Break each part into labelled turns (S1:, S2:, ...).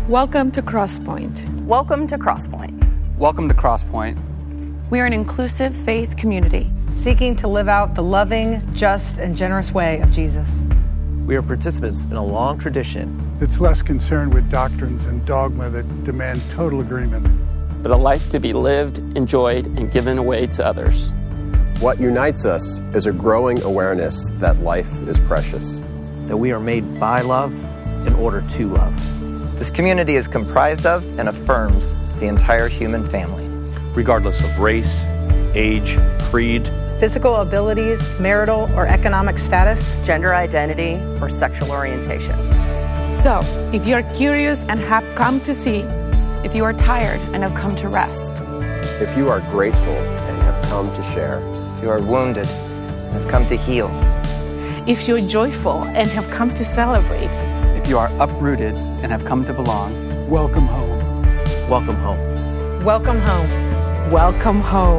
S1: Welcome to Crosspoint.
S2: Welcome to Crosspoint.
S3: Welcome to Crosspoint.
S4: We are an inclusive faith community
S5: seeking to live out the loving, just, and generous way of Jesus.
S6: We are participants in a long tradition
S7: that's less concerned with doctrines and dogma that demand total agreement,
S8: but a life to be lived, enjoyed, and given away to others.
S9: What unites us is a growing awareness that life is precious,
S6: that we are made by love in order to love.
S10: This community is comprised of and affirms the entire human family,
S11: regardless of race, age, creed,
S5: physical abilities, marital or economic status,
S2: gender identity, or sexual orientation.
S1: So, if you're curious and have come to see,
S4: if you are tired and have come to rest,
S9: if you are grateful and have come to share,
S10: if you are wounded and have come to heal,
S1: if you're joyful and have come to celebrate,
S3: if you are uprooted and have come to belong,
S7: welcome home.
S6: Welcome home.
S5: Welcome home.
S1: Welcome home.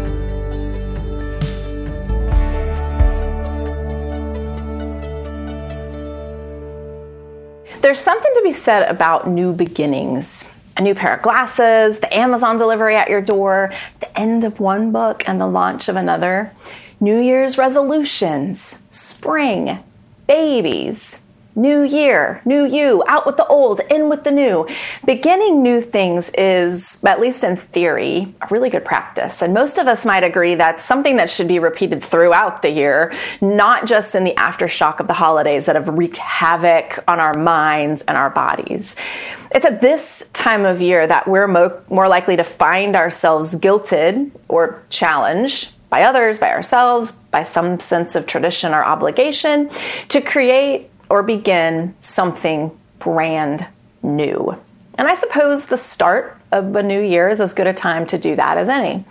S2: There's something to be said about new beginnings. A new pair of glasses, the Amazon delivery at your door, the end of one book and the launch of another. New Year's resolutions, spring, babies, new year, new you, out with the old, in with the new. Beginning new things is, at least in theory, a really good practice. And most of us might agree that's something that should be repeated throughout the year, not just in the aftershock of the holidays that have wreaked havoc on our minds and our bodies. It's at this time of year that we're more likely to find ourselves guilted or challenged by others, by ourselves, by some sense of tradition or obligation to create or begin something brand new. And I suppose the start of a new year is as good a time to do that as any.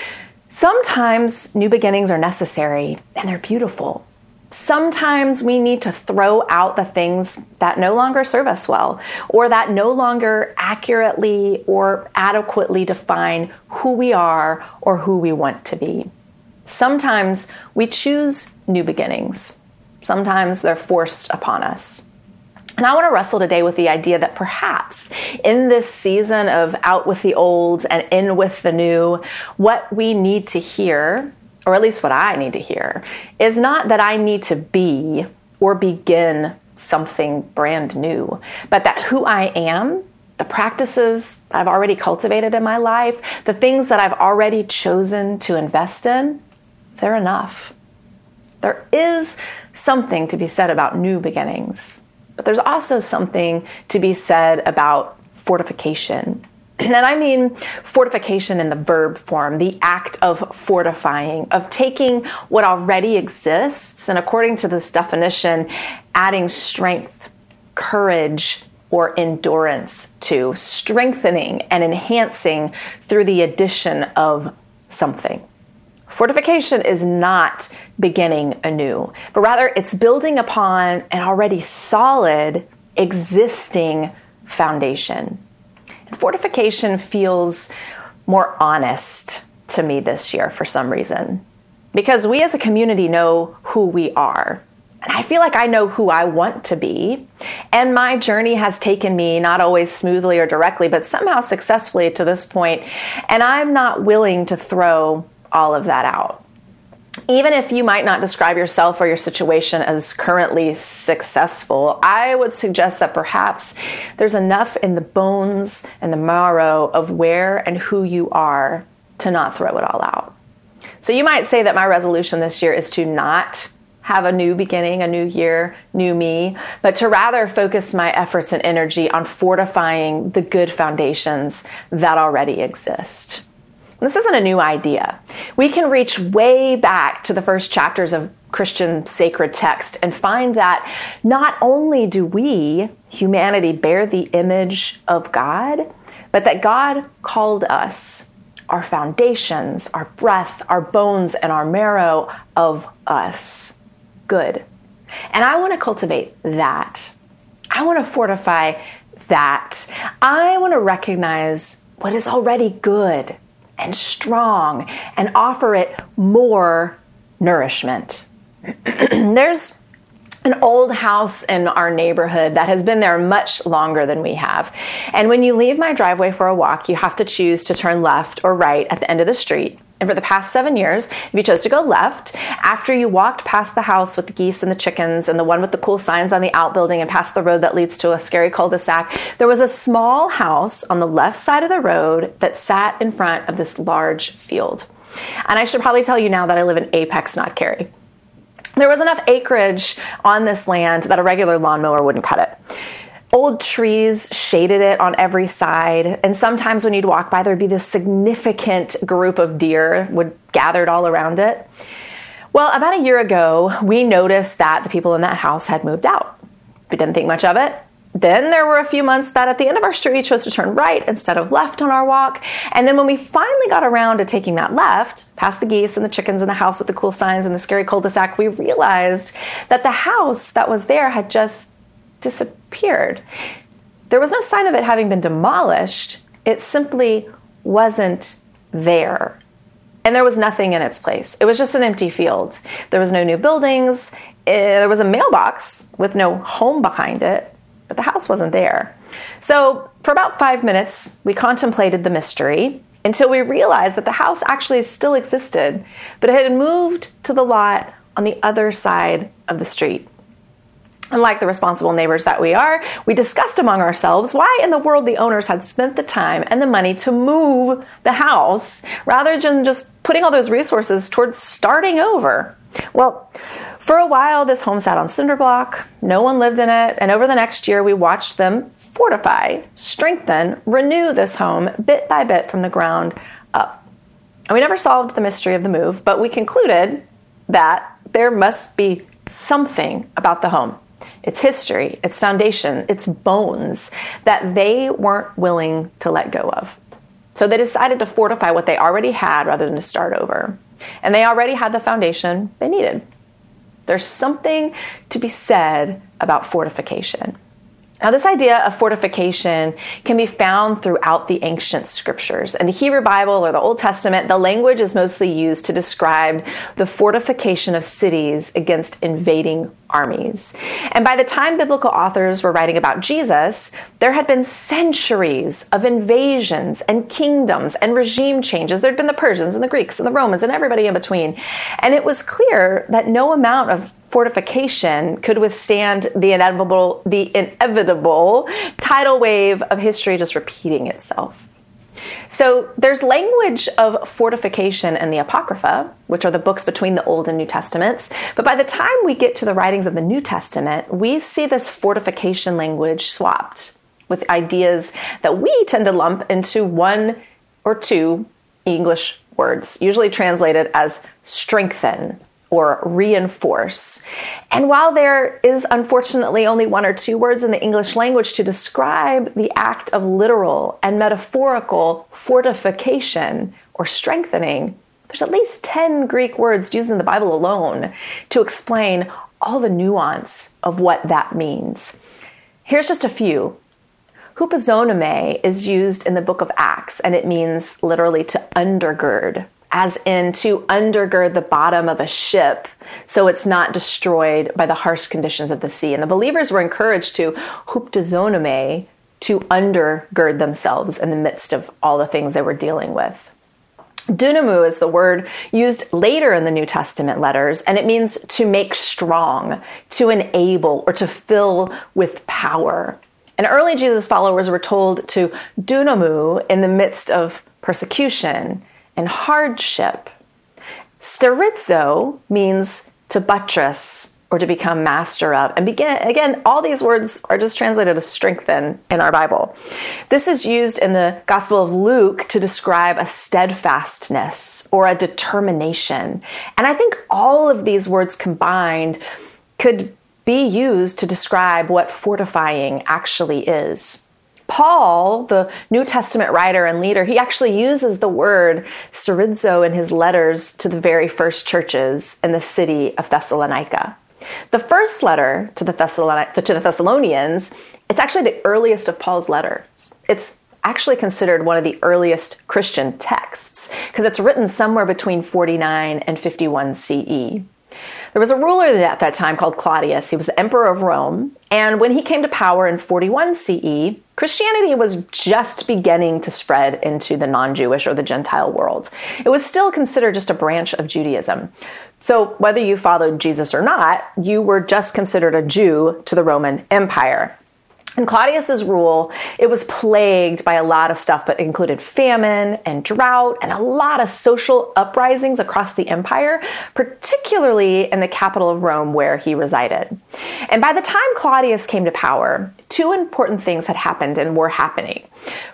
S2: Sometimes new beginnings are necessary and they're beautiful. Sometimes we need to throw out the things that no longer serve us well, or that no longer accurately or adequately define who we are or who we want to be. Sometimes we choose new beginnings. Sometimes they're forced upon us. And I want to wrestle today with the idea that perhaps in this season of out with the old and in with the new, what we need to hear, or at least what I need to hear, is not that I need to be or begin something brand new, but that who I am, the practices I've already cultivated in my life, the things that I've already chosen to invest in, they're enough. There is something to be said about new beginnings, but there's also something to be said about fortification. And I mean fortification in the verb form, the act of fortifying, of taking what already exists and, according to this definition, adding strength, courage, or endurance to, strengthening and enhancing through the addition of something. Fortification is not beginning anew, but rather it's building upon an already solid, existing foundation. And fortification feels more honest to me this year for some reason, because we as a community know who we are. And I feel like I know who I want to be. And my journey has taken me not always smoothly or directly, but somehow successfully to this point. And I'm not willing to throw all of that out. Even if you might not describe yourself or your situation as currently successful, I would suggest that perhaps there's enough in the bones and the marrow of where and who you are to not throw it all out. So you might say that my resolution this year is to not have a new beginning, a new year, new me, but to rather focus my efforts and energy on fortifying the good foundations that already exist. This isn't a new idea. We can reach way back to the first chapters of Christian sacred text and find that not only do we, humanity, bear the image of God, but that God called us, our foundations, our breath, our bones, and our marrow of us, good. And I want to cultivate that. I want to fortify that. I want to recognize what is already good and strong and offer it more nourishment. There's an old house in our neighborhood that has been there much longer than we have. And when you leave my driveway for a walk, you have to choose to turn left or right at the end of the street. And for the past 7 years, if you chose to go left, after you walked past the house with the geese and the chickens and the one with the cool signs on the outbuilding and past the road that leads to a scary cul-de-sac, there was a small house on the left side of the road that sat in front of this large field. And I should probably tell you now that I live in Apex, not Cary. There was enough acreage on this land that a regular lawnmower wouldn't cut it. Old trees shaded it on every side, and sometimes when you'd walk by, there'd be this significant group of deer gathered all around it. Well, about a year ago, we noticed that the people in that house had moved out. We didn't think much of it. Then there were a few months that at the end of our street, we chose to turn right instead of left on our walk. And then when we finally got around to taking that left, past the geese and the chickens and the house with the cool signs and the scary cul-de-sac, we realized that the house that was there had just disappeared. There was no sign of it having been demolished. It simply wasn't there. And there was nothing in its place. It was just an empty field. There was no new buildings. There was a mailbox with no home behind it. But the house wasn't there. So for about 5 minutes, we contemplated the mystery until we realized that the house actually still existed, but it had moved to the lot on the other side of the street. And like the responsible neighbors that we are, we discussed among ourselves why in the world the owners had spent the time and the money to move the house rather than just putting all those resources towards starting over. Well, for a while, this home sat on cinder block. No one lived in it. And over the next year, we watched them fortify, strengthen, renew this home bit by bit from the ground up. And we never solved the mystery of the move, but we concluded that there must be something about the home, its history, its foundation, its bones, that they weren't willing to let go of. So they decided to fortify what they already had rather than to start over. And they already had the foundation they needed. There's something to be said about fortification. Now, this idea of fortification can be found throughout the ancient scriptures. In the Hebrew Bible or the Old Testament, the language is mostly used to describe the fortification of cities against invading armies. And by the time biblical authors were writing about Jesus, there had been centuries of invasions and kingdoms and regime changes. There had been the Persians and the Greeks and the Romans and everybody in between. And it was clear that no amount of fortification could withstand the inevitable tidal wave of history just repeating itself. So there's language of fortification in the Apocrypha, which are the books between the Old and New Testaments. But by the time we get to the writings of the New Testament, we see this fortification language swapped with ideas that we tend to lump into one or two English words, usually translated as strengthen or reinforce. And while there is unfortunately only one or two words in the English language to describe the act of literal and metaphorical fortification or strengthening, there's at least 10 Greek words used in the Bible alone to explain all the nuance of what that means. Here's just a few. Hupazonome is used in the book of Acts, and it means literally to undergird, as in to undergird the bottom of a ship so it's not destroyed by the harsh conditions of the sea. And the believers were encouraged to huptazonome, to undergird themselves in the midst of all the things they were dealing with. Dunamu is the word used later in the New Testament letters, and it means to make strong, to enable, or to fill with power. And early Jesus followers were told to dunamu in the midst of persecution and hardship. Sterizo means to buttress or to become master of. And again, all these words are just translated as strengthen in our Bible. This is used in the Gospel of Luke to describe a steadfastness or a determination. And I think all of these words combined could be used to describe what fortifying actually is. Paul, the New Testament writer and leader, he actually uses the word sterizo in his letters to the very first churches in the city of Thessalonica. The first letter to the Thessalonians, it's actually the earliest of Paul's letters. It's actually considered one of the earliest Christian texts because it's written somewhere between 49 and 51 CE. There was a ruler at that time called Claudius. He was the emperor of Rome. And when he came to power in 41 CE, Christianity was just beginning to spread into the non-Jewish or the Gentile world. It was still considered just a branch of Judaism. So whether you followed Jesus or not, you were just considered a Jew to the Roman Empire. In Claudius's rule, it was plagued by a lot of stuff, but included famine and drought and a lot of social uprisings across the empire, particularly in the capital of Rome where he resided. And by the time Claudius came to power, two important things had happened and were happening.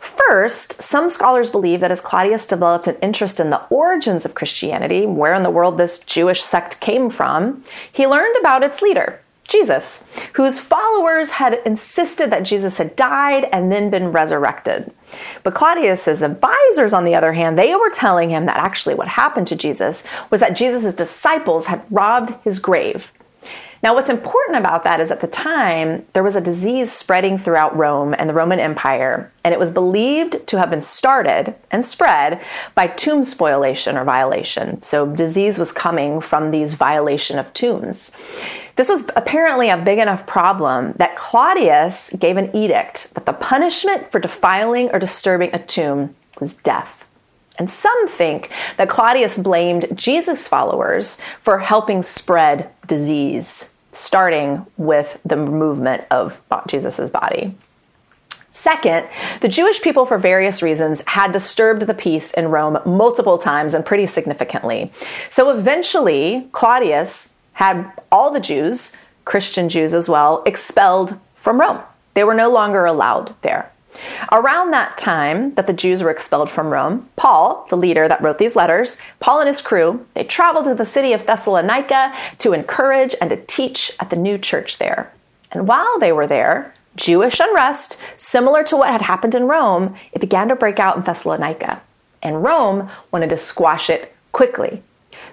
S2: First, some scholars believe that as Claudius developed an interest in the origins of Christianity, where in the world this Jewish sect came from, he learned about its leader, Jesus, whose followers had insisted that Jesus had died and then been resurrected. But Claudius's advisors, on the other hand, they were telling him that actually what happened to Jesus was that Jesus' disciples had robbed his grave. Now, what's important about that is at the time, there was a disease spreading throughout Rome and the Roman Empire, and it was believed to have been started and spread by tomb spoliation or violation. So disease was coming from these violation of tombs. This was apparently a big enough problem that Claudius gave an edict that the punishment for defiling or disturbing a tomb was death. And some think that Claudius blamed Jesus' followers for helping spread disease, starting with the movement of Jesus' body. Second, the Jewish people, for various reasons, had disturbed the peace in Rome multiple times and pretty significantly. So eventually, Claudius had all the Jews, Christian Jews as well, expelled from Rome. They were no longer allowed there. Around that time that the Jews were expelled from Rome, Paul, the leader that wrote these letters, Paul and his crew, they traveled to the city of Thessalonica to encourage and to teach at the new church there. And while they were there, Jewish unrest, similar to what had happened in Rome, it began to break out in Thessalonica. And Rome wanted to squash it quickly.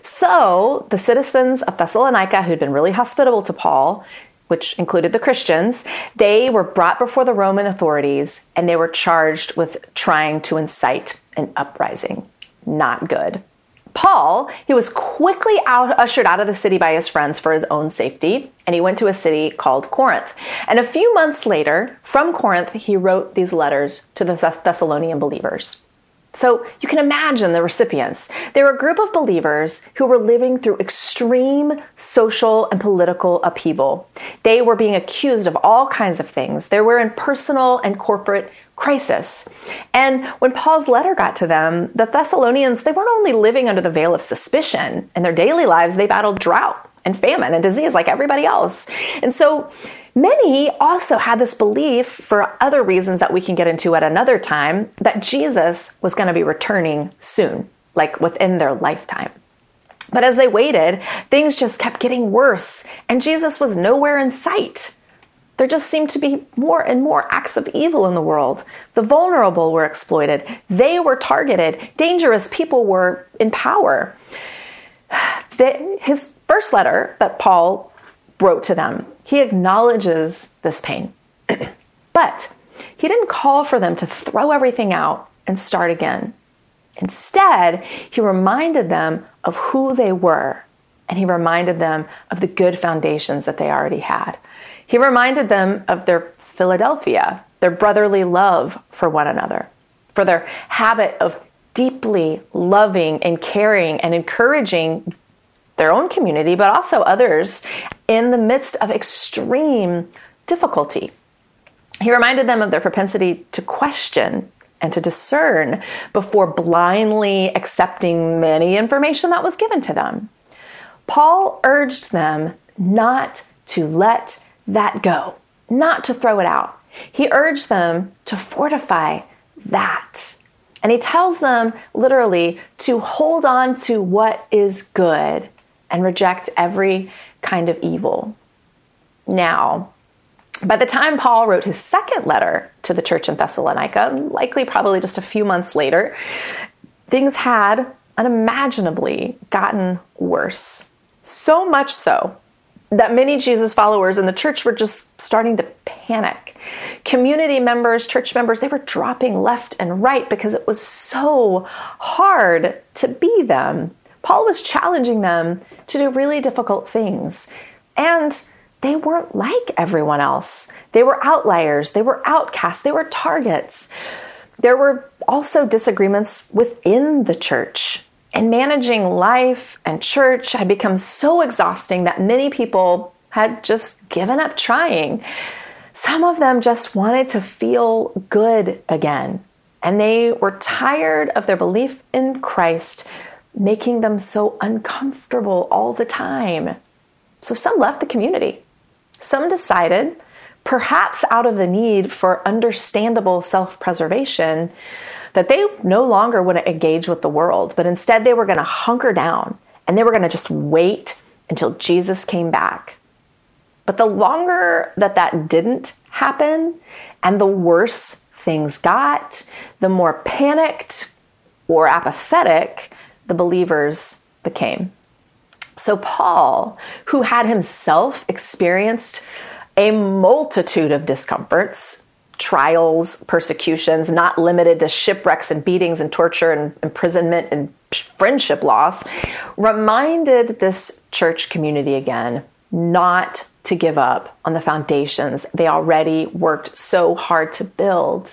S2: So the citizens of Thessalonica, who'd been really hospitable to Paul, which included the Christians, they were brought before the Roman authorities and they were charged with trying to incite an uprising. Not good. Paul, he was quickly ushered out of the city by his friends for his own safety, and he went to a city called Corinth. And a few months later, from Corinth, he wrote these letters to the Thessalonian believers. So you can imagine the recipients. They were a group of believers who were living through extreme social and political upheaval. They were being accused of all kinds of things. They were in personal and corporate crisis. And when Paul's letter got to them, the Thessalonians, they weren't only living under the veil of suspicion. In their daily lives, they battled drought and famine and disease like everybody else. And so many also had this belief, for other reasons that we can get into at another time, that Jesus was going to be returning soon, like within their lifetime. But as they waited, things just kept getting worse, and Jesus was nowhere in sight. There just seemed to be more and more acts of evil in the world. The vulnerable were exploited. They were targeted. Dangerous people were in power. His first letter that Paul wrote to them, he acknowledges this pain. But he didn't call for them to throw everything out and start again. Instead, he reminded them of who they were, and he reminded them of the good foundations that they already had. He reminded them of their Philadelphia, their brotherly love for one another, for their habit of deeply loving and caring and encouraging their own community, but also others in the midst of extreme difficulty. He reminded them of their propensity to question and to discern before blindly accepting any information that was given to them. Paul urged them not to let that go, not to throw it out. He urged them to fortify that. And he tells them literally to hold on to what is good and reject every kind of evil. Now, by the time Paul wrote his second letter to the church in Thessalonica, likely probably just a few months later, things had unimaginably gotten worse. So much so that many Jesus followers in the church were just starting to panic. Community members, church members, they were dropping left and right because it was so hard to be them. Paul was challenging them to do really difficult things. And they weren't like everyone else. They were outliers. They were outcasts. They were targets. There were also disagreements within the church. And managing life and church had become so exhausting that many people had just given up trying. Some of them just wanted to feel good again. And they were tired of their belief in Christ making them so uncomfortable all the time. So some left the community. Some decided, perhaps out of the need for understandable self-preservation, that they no longer want to engage with the world, but instead they were going to hunker down and they were going to just wait until Jesus came back. But the longer that didn't happen and the worse things got, the more panicked or apathetic the believers became. So Paul, who had himself experienced a multitude of discomforts, trials, persecutions, not limited to shipwrecks and beatings and torture and imprisonment and friendship loss, reminded this church community again not to give up on the foundations they already worked so hard to build.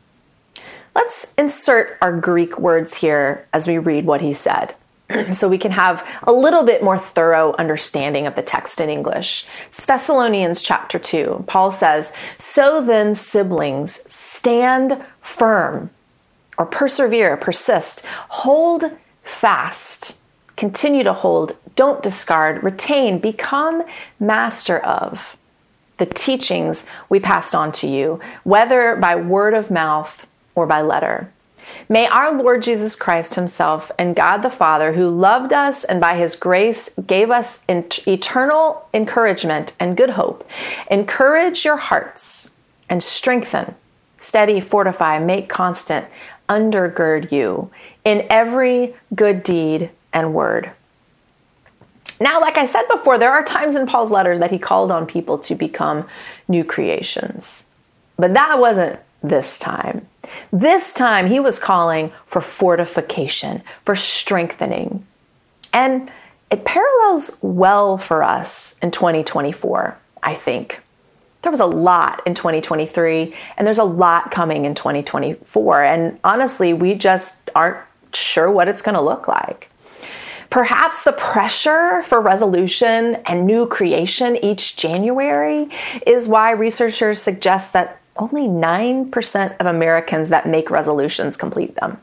S2: Let's insert our Greek words here as we read what he said, so we can have a little bit more thorough understanding of the text in English. It's Thessalonians chapter 2. Paul says, "So then, siblings, stand firm," or persevere, persist, hold fast, continue to hold, don't discard, retain, become master of the teachings we passed on to you, whether by word of mouth or by letter. May our Lord Jesus Christ himself and God the Father, who loved us and by his grace gave us eternal encouragement and good hope, encourage your hearts and strengthen, steady, fortify, make constant, undergird you in every good deed and word. Now, like I said before, there are times in Paul's letters that he called on people to become new creations. But that wasn't this time. This time he was calling for fortification, for strengthening. And it parallels well for us in 2024, I think. There was a lot in 2023, and there's a lot coming in 2024. And honestly, we just aren't sure what it's going to look like. Perhaps the pressure for resolution and new creation each January is why researchers suggest that only 9% of Americans that make resolutions complete them.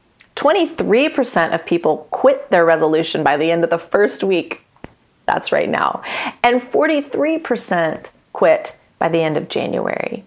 S2: 23% of people quit their resolution by the end of the first week. That's right now. And 43% quit by the end of January.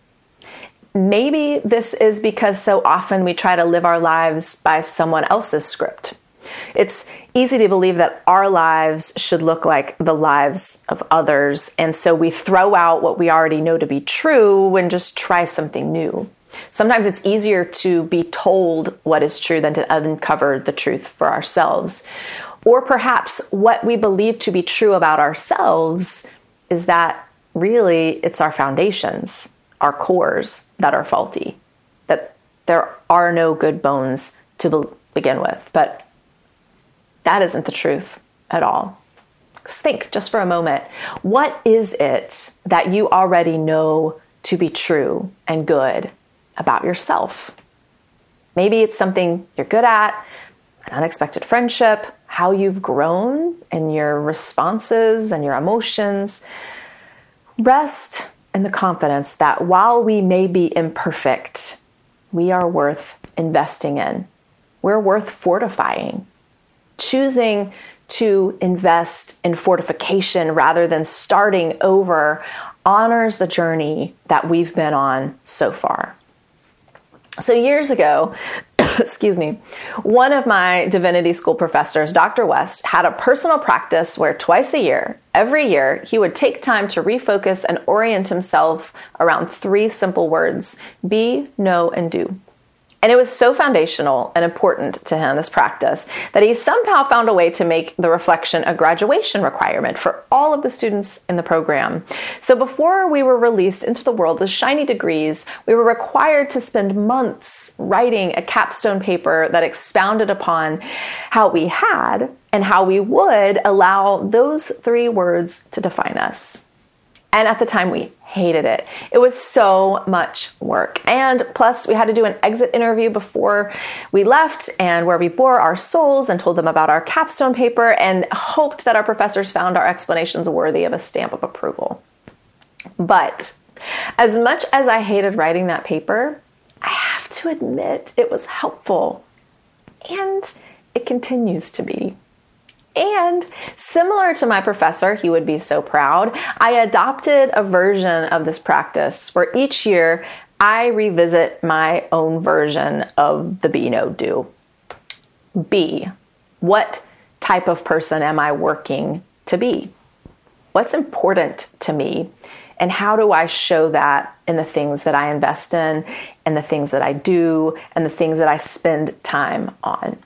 S2: Maybe this is because so often we try to live our lives by someone else's script. It's easy to believe that our lives should look like the lives of others, and so we throw out what we already know to be true and just try something new. Sometimes it's easier to be told what is true than to uncover the truth for ourselves. Or perhaps what we believe to be true about ourselves is that really it's our foundations, our cores that are faulty, that there are no good bones to begin with. But that isn't the truth at all. Think just for a moment. What is it that you already know to be true and good about yourself? Maybe it's something you're good at, an unexpected friendship, how you've grown in your responses and your emotions. Rest in the confidence that while we may be imperfect, we are worth investing in. We're worth fortifying. Choosing to invest in fortification rather than starting over honors the journey that we've been on so far. So years ago, one of my divinity school professors, Dr. West, had a personal practice where twice a year, every year, he would take time to refocus and orient himself around 3 simple words: be, know, and do. And it was so foundational and important to him, this practice, that he somehow found a way to make the reflection a graduation requirement for all of the students in the program. So before we were released into the world with shiny degrees, we were required to spend months writing a capstone paper that expounded upon how we had and how we would allow those 3 words to define us. And at the time, we hated it. It was so much work. And plus, we had to do an exit interview before we left, and where we bore our souls and told them about our capstone paper and hoped that our professors found our explanations worthy of a stamp of approval. But as much as I hated writing that paper, I have to admit it was helpful. And it continues to be. And similar to my professor, he would be so proud, I adopted a version of this practice where each year I revisit my own version of the Be, Know, Do. Be. What type of person am I working to be? What's important to me? And how do I show that in the things that I invest in, and the things that I do, and the things that I spend time on?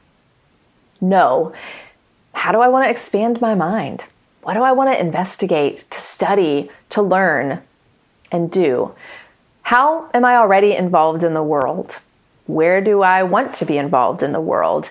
S2: Know. How do I want to expand my mind? What do I want to investigate, to study, to learn, and do? How am I already involved in the world? Where do I want to be involved in the world?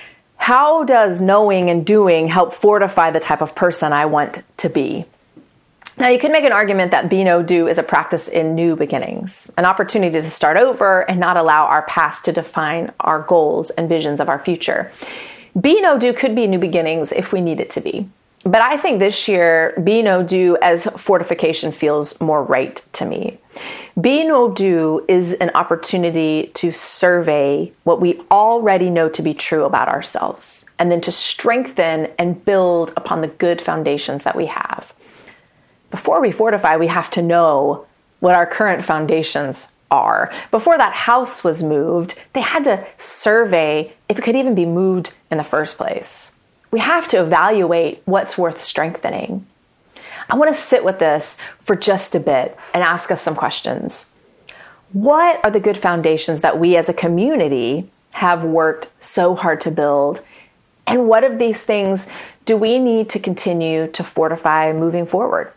S2: How does knowing and doing help fortify the type of person I want to be? Now, you can make an argument that Be, Know, Do is a practice in new beginnings, an opportunity to start over and not allow our past to define our goals and visions of our future. Be, Know, Do could be new beginnings if we need it to be. But I think this year, Be, Know, Do as fortification feels more right to me. Be, Know, Do is an opportunity to survey what we already know to be true about ourselves, and then to strengthen and build upon the good foundations that we have. Before we fortify, we have to know what our current foundations are. Before that house was moved, they had to survey if it could even be moved in the first place. We have to evaluate what's worth strengthening. I want to sit with this for just a bit and ask us some questions. What are the good foundations that we as a community have worked so hard to build? And what of these things do we need to continue to fortify moving forward?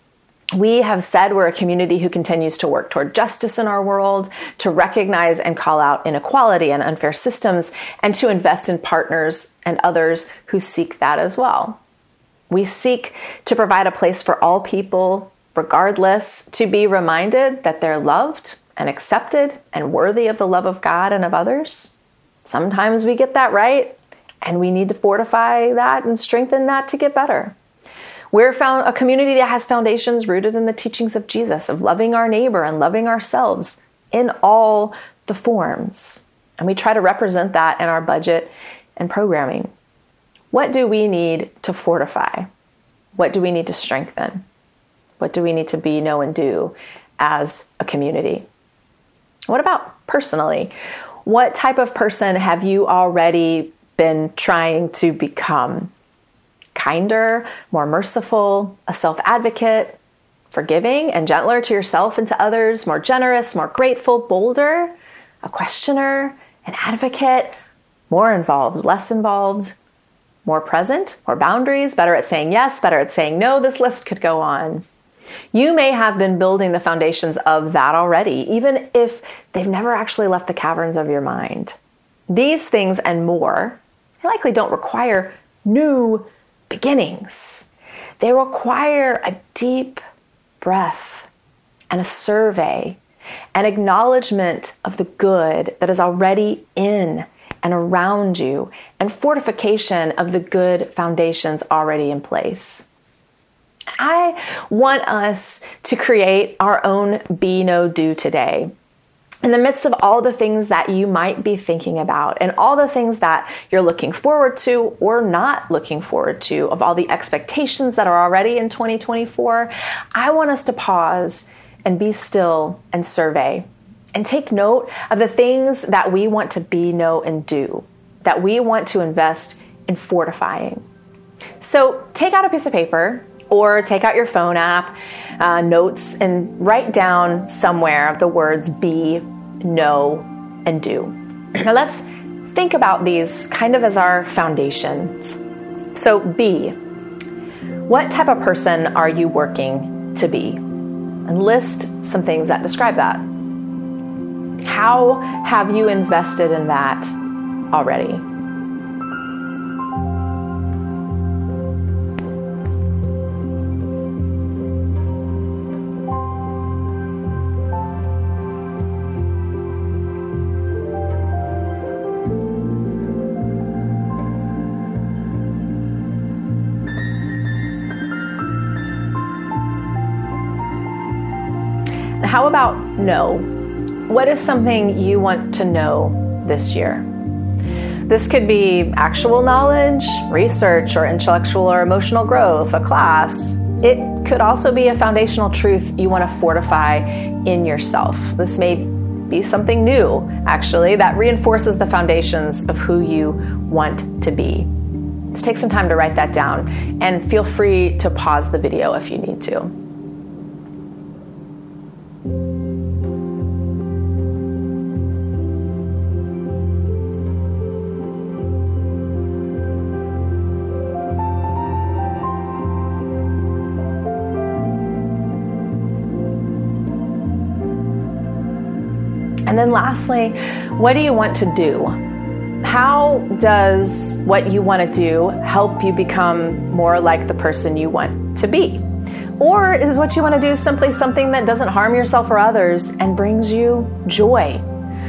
S2: We have said we're a community who continues to work toward justice in our world, to recognize and call out inequality and unfair systems, and to invest in partners and others who seek that as well. We seek to provide a place for all people, regardless, to be reminded that they're loved and accepted and worthy of the love of God and of others. Sometimes we get that right, and we need to fortify that and strengthen that to get better. We're a community that has foundations rooted in the teachings of Jesus, of loving our neighbor and loving ourselves in all the forms. And we try to represent that in our budget and programming. What do we need to fortify? What do we need to strengthen? What do we need to be, know, and do as a community? What about personally? What type of person have you already been trying to become? Kinder, more merciful, a self-advocate, forgiving and gentler to yourself and to others, more generous, more grateful, bolder, a questioner, an advocate, more involved, less involved, more present, more boundaries, better at saying yes, better at saying no. This list could go on. You may have been building the foundations of that already, even if they've never actually left the caverns of your mind. These things and more likely don't require new beginnings. They require a deep breath and a survey, an acknowledgement of the good that is already in and around you, and fortification of the good foundations already in place. I want us to create our own Be, Know, Do today. In the midst of all the things that you might be thinking about and all the things that you're looking forward to or not looking forward to, of all the expectations that are already in 2024, I want us to pause and be still and survey and take note of the things that we want to be, know, and do, that we want to invest in fortifying. So take out a piece of paper or take out your phone app, notes, and write down somewhere the words be, know, and do. Now let's think about these kind of as our foundations. So B, what type of person are you working to be? And list some things that describe that. How have you invested in that already? How about know? What is something you want to know this year? This could be actual knowledge, research, or intellectual or emotional growth, a class. It could also be a foundational truth you want to fortify in yourself. This may be something new, actually, that reinforces the foundations of who you want to be. Let's take some time to write that down, and feel free to pause the video if you need to. And then lastly, what do you want to do? How does what you want to do help you become more like the person you want to be? Or is what you want to do simply something that doesn't harm yourself or others and brings you joy?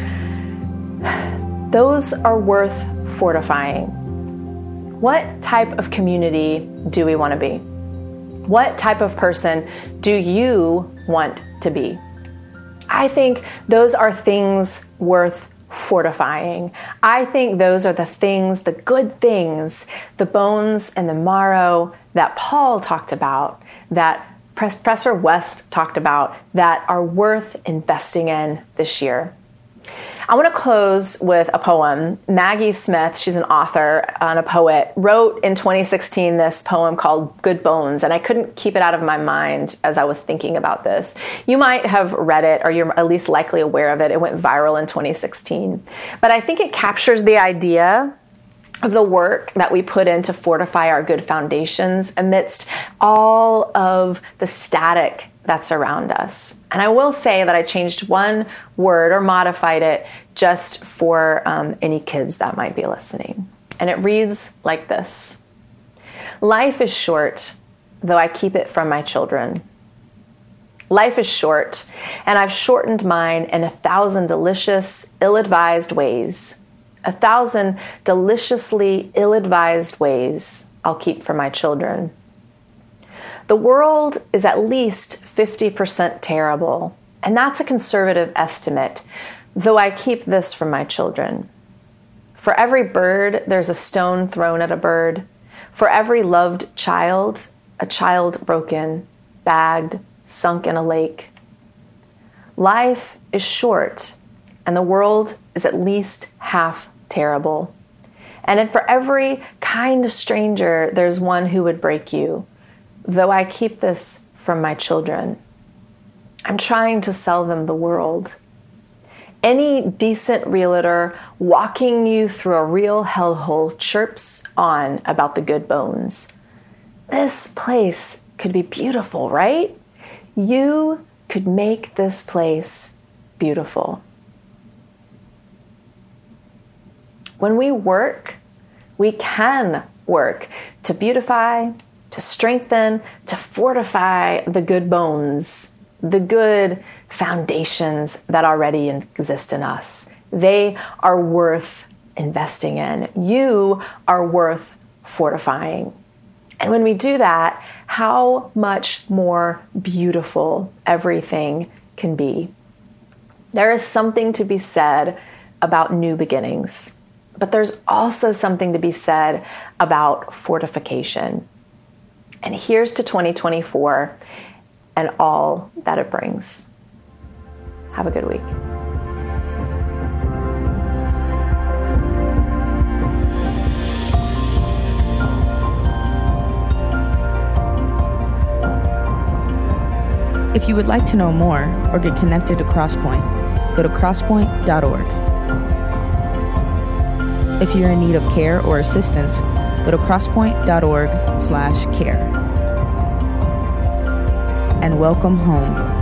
S2: Those are worth fortifying. What type of community do we want to be? What type of person do you want to be? I think those are things worth fortifying. I think those are the things, the good things, the bones and the marrow that Paul talked about, that Professor West talked about, that are worth investing in this year. I want to close with a poem. Maggie Smith, she's an author and a poet, wrote in 2016 this poem called Good Bones, and I couldn't keep it out of my mind as I was thinking about this. You might have read it, or you're at least likely aware of it. It went viral in 2016. But I think it captures the idea of the work that we put in to fortify our good foundations amidst all of the static that's around us. And I will say that I changed one word or modified it just for any kids that might be listening. And it reads like this: life is short, though I keep it from my children. Life is short, and I've shortened mine in 1,000 delicious, ill-advised ways. 1,000 deliciously ill-advised ways I'll keep for my children. The world is at least 50% terrible, and that's a conservative estimate, though I keep this from my children. For every bird, there's a stone thrown at a bird. For every loved child, a child broken, bagged, sunk in a lake. Life is short, and the world is at least half terrible. And for every kind stranger, there's one who would break you, though I keep this from my children. I'm trying to sell them the world. Any decent realtor walking you through a real hellhole chirps on about the good bones. This place could be beautiful, right? You could make this place beautiful. When we work, we can work to beautify, to strengthen, to fortify the good bones, the good foundations that already exist in us. They are worth investing in. You are worth fortifying. And when we do that, how much more beautiful everything can be. There is something to be said about new beginnings, but there's also something to be said about fortification. And here's to 2024 and all that it brings. Have a good week.
S12: If you would like to know more or get connected to Crosspoint, go to crosspoint.org. If you're in need of care or assistance, go to crosspoint.org/care. And welcome home.